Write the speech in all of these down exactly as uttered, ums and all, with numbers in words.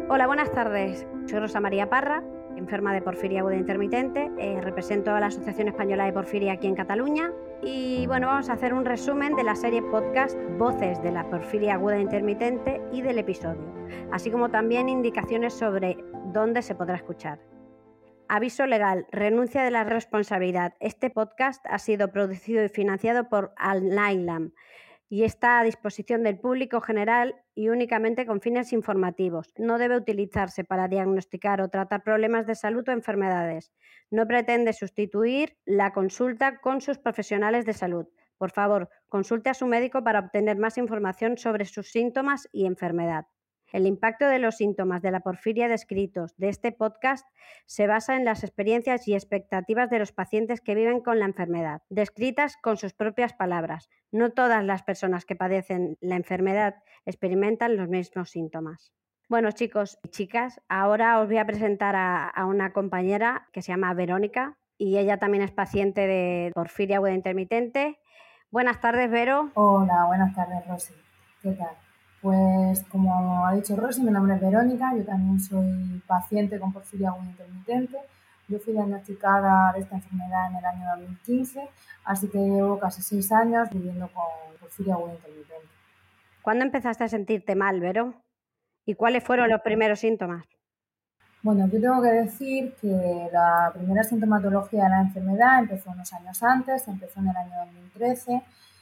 Hola, buenas tardes. Soy Rosa María Parra, enferma de porfiria aguda intermitente. Eh, represento a la Asociación Española de Porfiria aquí en Cataluña. Y bueno, vamos a hacer un resumen de la serie podcast Voces de la porfiria aguda intermitente y del episodio, así como también indicaciones sobre dónde se podrá escuchar. Aviso legal, renuncia de la responsabilidad. Este podcast ha sido producido y financiado por Al-Nailam y está a disposición del público general y únicamente con fines informativos. No debe utilizarse para diagnosticar o tratar problemas de salud o enfermedades. No pretende sustituir la consulta con sus profesionales de salud. Por favor, consulte a su médico para obtener más información sobre sus síntomas y enfermedad. El impacto de los síntomas de la porfiria descritos de este podcast se basa en las experiencias y expectativas de los pacientes que viven con la enfermedad, descritas con sus propias palabras. No todas las personas que padecen la enfermedad experimentan los mismos síntomas. Bueno, chicos y chicas, ahora os voy a presentar a, a una compañera que se llama Verónica y ella también es paciente de porfiria aguda intermitente. Buenas tardes, Vero. Hola, buenas tardes, Rosy. ¿Qué tal? Pues como ha dicho Rosy, mi nombre es Verónica, yo también soy paciente con porfiria aguda intermitente. Yo fui diagnosticada de esta enfermedad en el año dos mil quince, así que llevo casi seis años viviendo con porfiria aguda intermitente. ¿Cuándo empezaste a sentirte mal, Vero? ¿Y cuáles fueron los primeros síntomas? Bueno, yo tengo que decir que la primera sintomatología de la enfermedad empezó unos años antes, empezó en el año dos mil trece.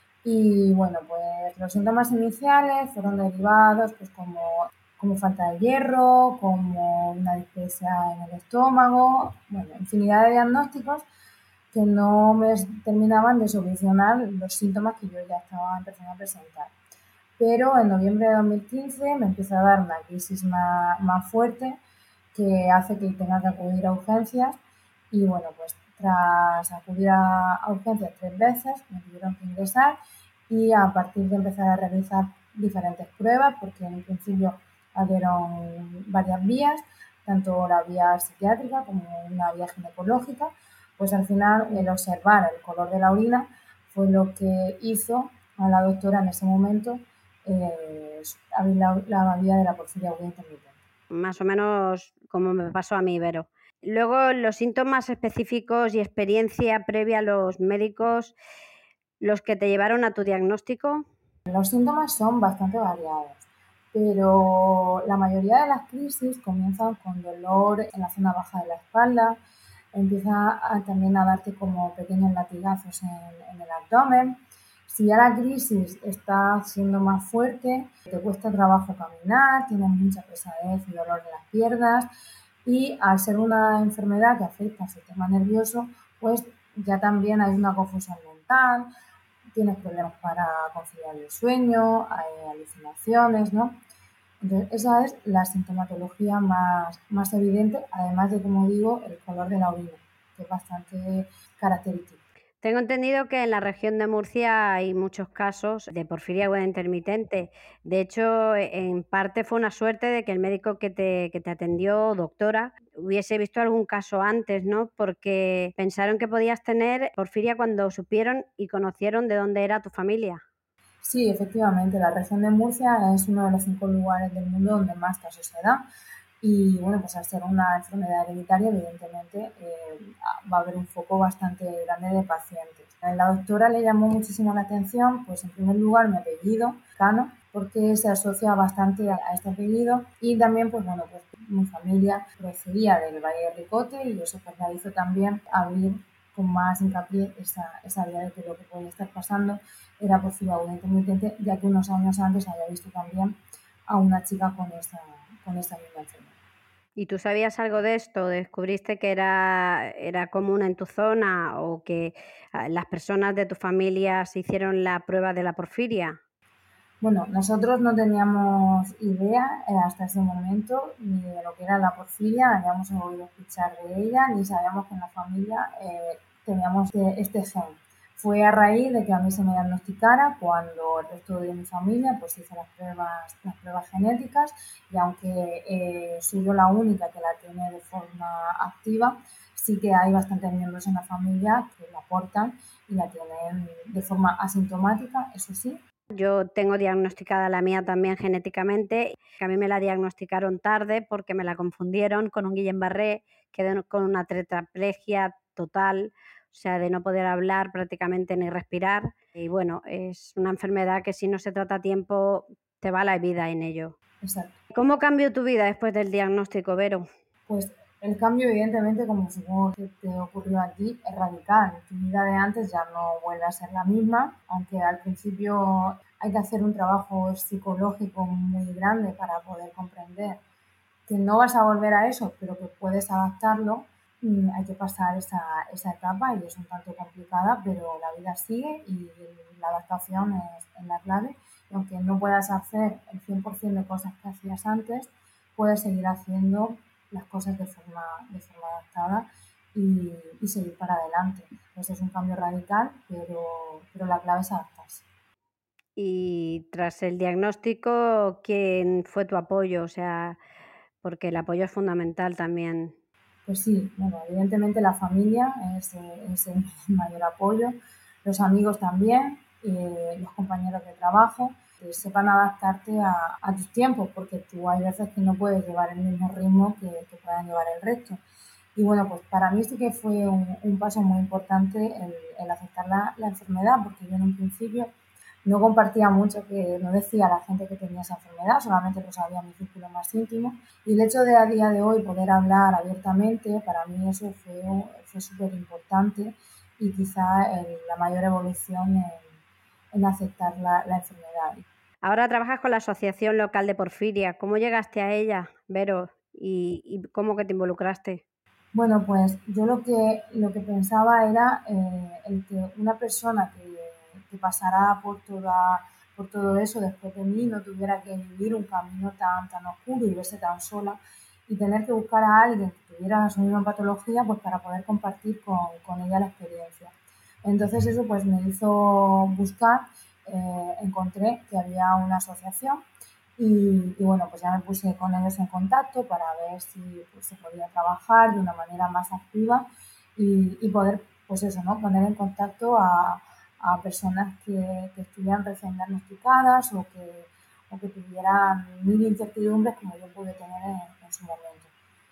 Y bueno, pues los síntomas iniciales fueron derivados pues como, como falta de hierro, como una displasia en el estómago, bueno, infinidad de diagnósticos que no me terminaban de solucionar los síntomas que yo ya estaba empezando a presentar. Pero en noviembre de dos mil quince me empieza a dar una crisis más, más fuerte que hace que tenga que acudir a urgencias y bueno, pues tras acudir a, a urgencias tres veces me tuvieron que ingresar y a partir de empezar a realizar diferentes pruebas, porque en principio abrieron varias vías, tanto la vía psiquiátrica como una vía ginecológica, pues al final el observar el color de la orina fue lo que hizo a la doctora en ese momento eh, abrir la, la vía de la porfiria aguda intermitente. Más o menos como me pasó a mí, Vero. Luego, los síntomas específicos y experiencia previa a los médicos, los que te llevaron a tu diagnóstico. Los síntomas son bastante variados, pero la mayoría de las crisis comienzan con dolor en la zona baja de la espalda, empieza a, también a darte como pequeños latigazos en, en el abdomen. Si ya la crisis está siendo más fuerte, te cuesta trabajo caminar, tienes mucha pesadez y dolor en las piernas y al ser una enfermedad que afecta al sistema nervioso, pues ya también hay una confusión mental, tienes problemas para conciliar el sueño, hay alucinaciones, ¿no? Entonces, esa es la sintomatología más, más evidente, además de, como digo, el color de la orina, que es bastante característico. Tengo entendido que en la región de Murcia hay muchos casos de porfiria aguda intermitente. De hecho, en parte fue una suerte de que el médico que te, que te atendió, doctora, hubiese visto algún caso antes, ¿no? Porque pensaron que podías tener porfiria cuando supieron y conocieron de dónde era tu familia. Sí, efectivamente, la región de Murcia es uno de los cinco lugares del mundo donde más casos se dan. Y bueno, pues al ser una enfermedad hereditaria, evidentemente eh, va a haber un foco bastante grande de pacientes. A la doctora le llamó muchísimo la atención, pues en primer lugar mi apellido, Cano, porque se asocia bastante a, a este apellido y también, pues bueno, pues mi familia procedía del Valle de Ricote y eso pues la hizo también abrir con más hincapié esa, esa idea de que lo que podía estar pasando era porfiria aguda intermitente, ya que unos años antes había visto también a una chica con esta, con esta misma enfermedad. ¿Y tú sabías algo de esto? ¿Descubriste que era, era común en tu zona o que ah, las personas de tu familia se hicieron la prueba de la porfiria? Bueno, nosotros no teníamos idea eh, hasta ese momento ni de lo que era la porfiria, habíamos oído escuchar de ella, ni sabíamos que en la familia eh, teníamos este, este gen. Fue a raíz de que a mí se me diagnosticara cuando el resto de mi familia pues hizo las pruebas, las pruebas genéticas y aunque eh, soy yo la única que la tiene de forma activa, sí que hay bastantes miembros en la familia que la portan y la tienen de forma asintomática, eso sí, Yo tengo diagnosticada la mía también genéticamente, que a mí me la diagnosticaron tarde porque me la confundieron con un Guillain-Barré, quedé con una tetraplegia total, o sea, de no poder hablar prácticamente ni respirar. Y bueno, es una enfermedad que si no se trata a tiempo, te va la vida en ello. Exacto. ¿Cómo cambió tu vida después del diagnóstico, Vero? Pues el cambio, evidentemente, como supongo que te ocurrió a ti, es radical. Tu vida de antes ya no vuelve a ser la misma, aunque al principio hay que hacer un trabajo psicológico muy grande para poder comprender que no vas a volver a eso, pero que puedes adaptarlo. Hay que pasar esa, esa etapa y es un tanto complicada, pero la vida sigue y la adaptación es, es la clave. Y aunque no puedas hacer el cien por ciento de cosas que hacías antes, puedes seguir haciendo las cosas de forma, de forma adaptada y, y seguir para adelante. Entonces es un cambio radical, pero, pero la clave es adaptarse. Y tras el diagnóstico, ¿quién fue tu apoyo? O sea, porque el apoyo es fundamental también. Pues sí, bueno, evidentemente la familia es, es el mayor apoyo, los amigos también, eh, los compañeros de trabajo, que sepan adaptarte a, a tus tiempos, porque tú hay veces que no puedes llevar el mismo ritmo que, que puedan llevar el resto. Y bueno, pues para mí sí que fue un, un paso muy importante el, el aceptar la, la enfermedad, porque yo en un principio no compartía mucho, que no decía a la gente que tenía esa enfermedad, solamente lo sabía mi círculo más íntimo. Y el hecho de a día de hoy poder hablar abiertamente, para mí eso fue, fue súper importante y quizá el, la mayor evolución en, en aceptar la, la enfermedad. Ahora trabajas con la Asociación Local de Porfiria. ¿Cómo llegaste a ella, Vero? ¿Y, y cómo que te involucraste? Bueno, pues yo lo que, lo que pensaba era eh, el que una persona que, que pasara por, toda, por todo eso después de mí no tuviera que vivir un camino tan, tan oscuro y verse tan sola y tener que buscar a alguien que tuviera su misma patología pues para poder compartir con, con ella la experiencia. Entonces eso pues me hizo buscar, eh, encontré que había una asociación y, y, bueno, pues ya me puse con ellos en contacto para ver si pues, se podía trabajar de una manera más activa y, y poder, pues eso, ¿no? Poner en contacto a, a personas que, que estuvieran recién diagnosticadas o que, o que tuvieran mil incertidumbres como yo pude tener en, en su momento.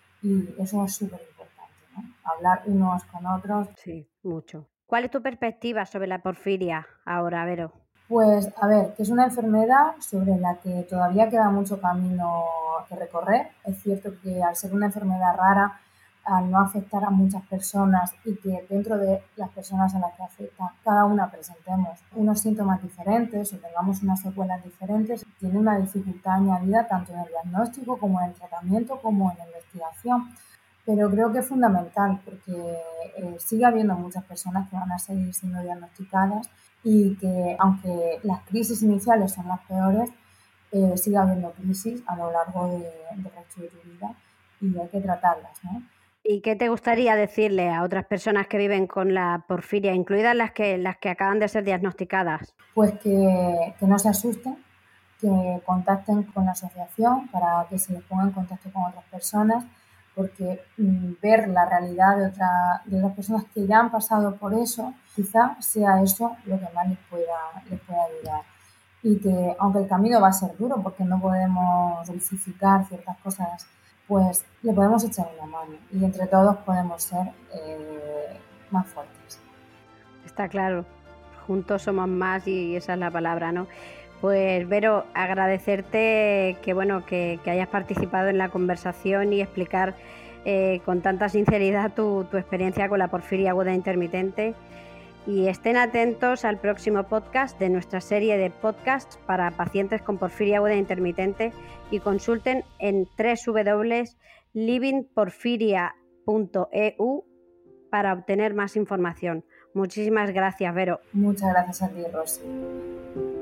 Y eso es súper importante, ¿no? Hablar unos con otros. Sí, mucho. ¿Cuál es tu perspectiva sobre la porfiria ahora, Vero? Pues a ver, que es una enfermedad sobre la que todavía queda mucho camino que recorrer. Es cierto que al ser una enfermedad rara, al no afectar a muchas personas y que dentro de las personas a las que afecta, cada una presentemos unos síntomas diferentes o tengamos unas secuelas diferentes, tiene una dificultad añadida tanto en el diagnóstico como en el tratamiento como en la investigación. Pero creo que es fundamental porque eh, sigue habiendo muchas personas que van a seguir siendo diagnosticadas y que aunque las crisis iniciales son las peores, eh, sigue habiendo crisis a lo largo de, del resto de tu vida y hay que tratarlas, ¿no? ¿Y qué te gustaría decirle a otras personas que viven con la porfiria, incluidas las que, las que acaban de ser diagnosticadas? Pues que, que no se asusten, que contacten con la asociación para que se les ponga en contacto con otras personas, porque mmm, ver la realidad de, otra, de otras personas que ya han pasado por eso, quizá sea eso lo que más les pueda, les pueda ayudar. Y que aunque el camino va a ser duro, porque no podemos justificar ciertas cosas, pues le podemos echar una mano y entre todos podemos ser eh, más fuertes. Está claro, juntos somos más y esa es la palabra, ¿no? Pues Vero, agradecerte que bueno que, que hayas participado en la conversación y explicar eh, con tanta sinceridad tu, tu experiencia con la porfiria aguda intermitente. Y estén atentos al próximo podcast de nuestra serie de podcasts para pacientes con porfiria aguda intermitente y consulten en doble u doble u doble u punto living porfiria punto e u para obtener más información. Muchísimas gracias, Vero. Muchas gracias a ti, Rosy.